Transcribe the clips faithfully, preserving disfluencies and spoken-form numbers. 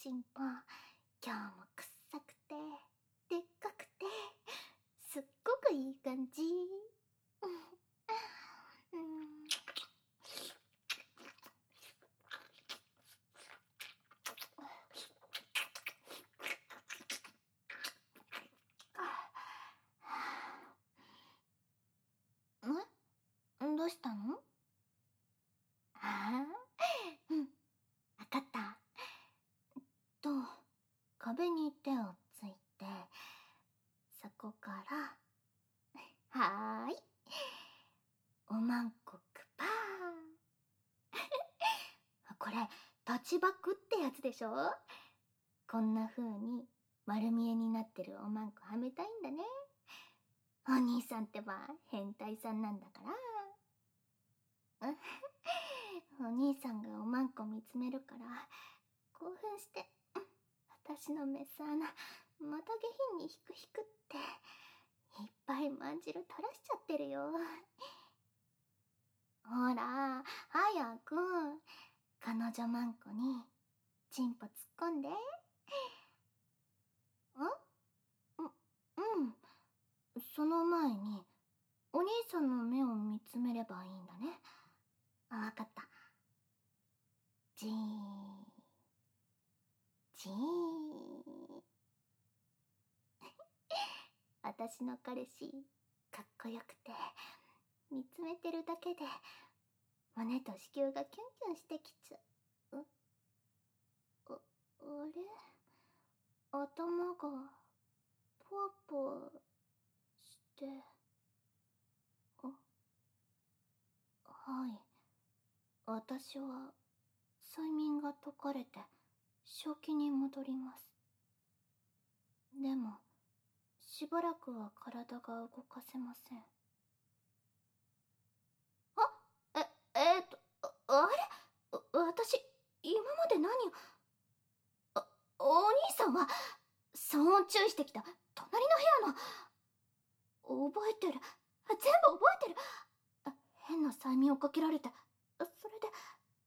ちんぽ、今日もくっさくてでっかくてすっごくいい感じ。うんんどうしたの？ああ、うん、わかった。と、壁に手をついて、そこから、はーい、おまんこくぱー。これ、タッチバックってやつでしょ？こんな風に丸見えになってるおまんこはめたいんだね。お兄さんってば変態さんなんだから。お兄さんがおまんこ見つめるから興奮して、私のメス穴また下品にヒクヒクっていっぱいまんじる垂らしちゃってるよ。ほら早く彼女まんこにチンポ突っ込んで。ん？う、うんその前にお兄さんの目を見つめればいいんだね。あ、わかった。じーじー私の彼氏かっこよくて見つめてるだけで胸と子宮がキュンキュンしてきちゃう。あ、あれ頭がポワポワしてあ、はい、私は催眠が解かれて正気に戻ります。でもしばらくは体が動かせません。あ、え、えー、っと、あ、あれ私、今まで何を、あ、お兄さんは、騒音注意してきた隣の部屋の、覚えてる、全部覚えてる。あ、変な催眠をかけられて、それで、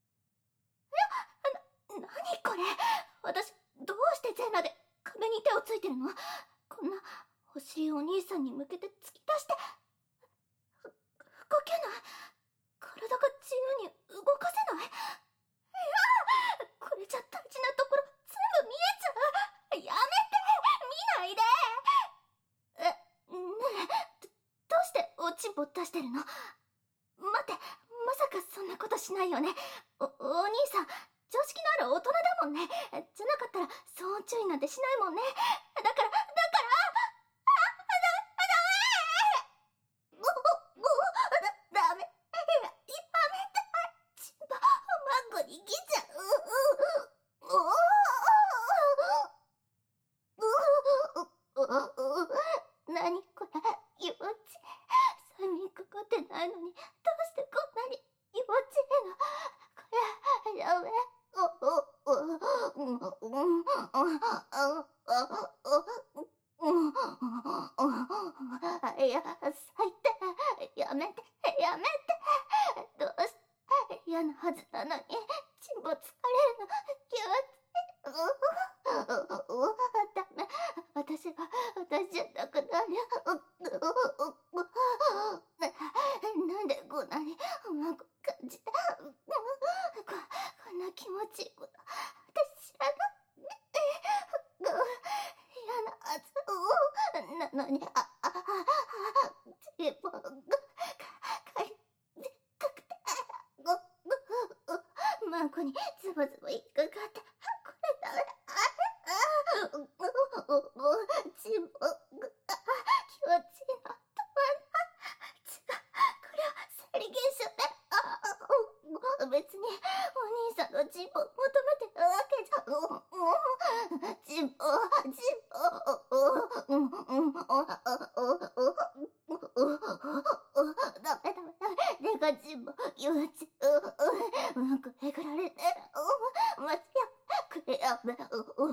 いや、な、何これ。私、どうして全裸で壁に手をついてるの？こんな、お尻をお兄さんに向けて突き出して、動けない。体が自由に動かせない。いやこれじゃ大事なところ全部見えちゃう。やめて見ないで。え、ねえ、ど、どうしておちんぽ出してるの？待って、まさかそんなことしないよね。お、お兄さん常識のある大人だもんね。じゃなかったら騒音注意なんてしないもんね。だから、だからダメ。や、やめて。チンポ、マンゴに来ちゃう。なにこれ、幼稚。催眠かかってないのに、どうしてこんなに幼稚な。これ、やめ。いや、最低。やめて、やめて。どうして嫌なはずなのに、チンポ疲れるの、気持ちいい。ダメ。私が、私じゃなくなる。なんでこんなにうまく感じた？こ、こんな気持ちいいこと、私知らない。嫌なはず。なのに、あ、あ、あ、チンポが、か、かい、でっかくて、マンコにズボズボ引っかかって、これダメだ。チンポが、気持ちいいの、止まんない。違う、これは生理現象で、あ、別に、お兄さんのチンポ求めてるわけじゃ、チンポ、チンポ、ダメダメダメ、でかチンポ、気持ちいい。うんこえぐられてる。待ってよ。これやめ。うん、うん、うん。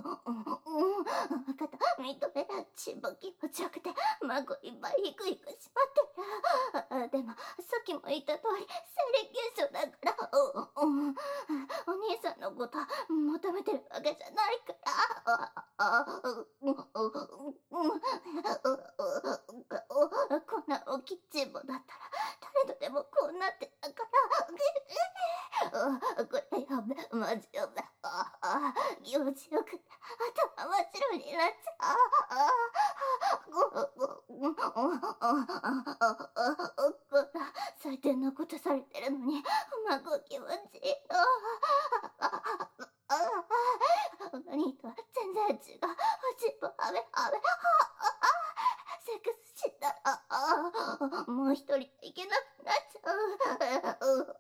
わかった。認め。チンポ気持ちよくて、孫いっぱいヒクヒクしまってる。でも、さっきも言った通り、生理現象だから、うん、うん。お兄さんのこと求めてるわけじゃないから。 あ、これやべ、マジやべ。ああ、気持ちよくて頭真っ白になっちゃう。ああ、ごごご最低なことされてるのにまご気持ちいい。ああ、何とは全然違う。おしっぽあべあべ。セックスしたらもう一人いけなくなっちゃう。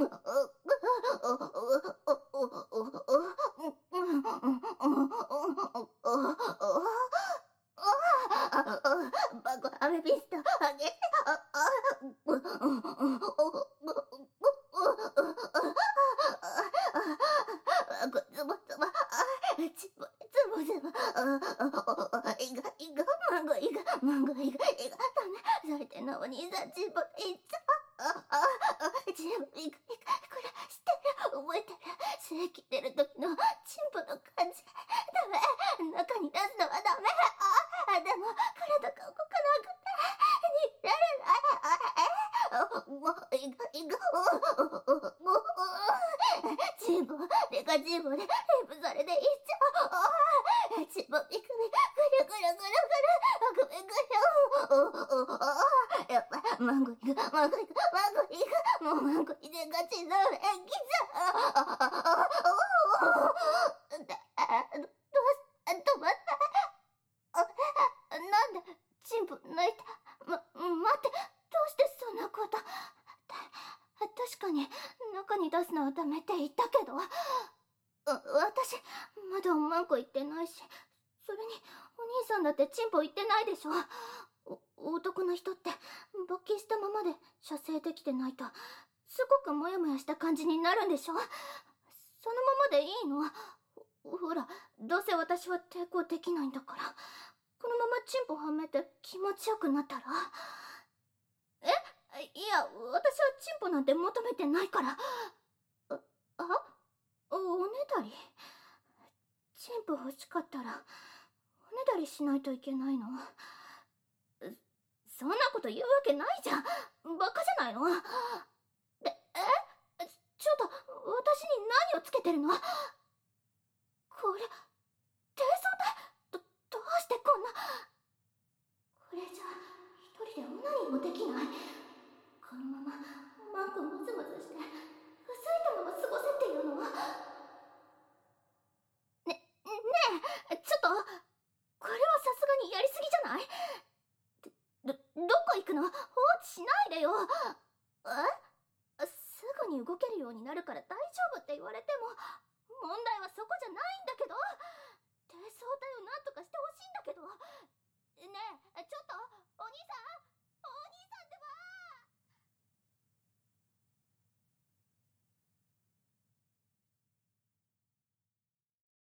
バコアメビスタあげて。バコズボズボチボズボズボいがいがマンゴいがマンゴいがいがダメ。最低なお兄さんチボいっちゃう。チボいがいがこれ知ってる覚えてる。正規出る時のチンポの感じダメ。中に出すのはダメ。あでも体が動かなくて逃げられない。もういがいがチンポデカチンポでレイプされていっちゃう。チンポピクミぐるぐるぐるぐるぐるぐるやっぱマンゴイがマンゴイがマンゴイがもうマンゴイでガチの演技じゃ。どうし止まったなんでチンポ泣いた。ま、待ってどうしてそんなこと。確かに中に出すのはダメって言ったけど私まだマンコ言ってないし、それにお兄さんだってチンポ言ってないでしょ。男の人って勃起したままで射精できてないとすごくモヤモヤした感じになるんでしょ。そのままでいいの。ほらどうせ私は抵抗できないんだから、このままチンポはめて気持ちよくなったら。えいや私はチンポなんて求めてないから。ああおねだり。チンポ欲しかったらおねだりしないといけないの。そんなこと言うわけないじゃん。バカじゃないの。でえちょっと私に何をつけてるの。これ低層体。どどうしてこんな。これじゃ一人でオナニーもできない。このままマンコムズムズして薄いたまま過ごせっていうの。ね、ねえちょっとこれはさすがにやりすぎじゃない。ど、どこ行くの。放置しないでよ。えすぐに動けるようになるから大丈夫って言われても問題はそこじゃないんだけど。低層体をなんとかしてほしいん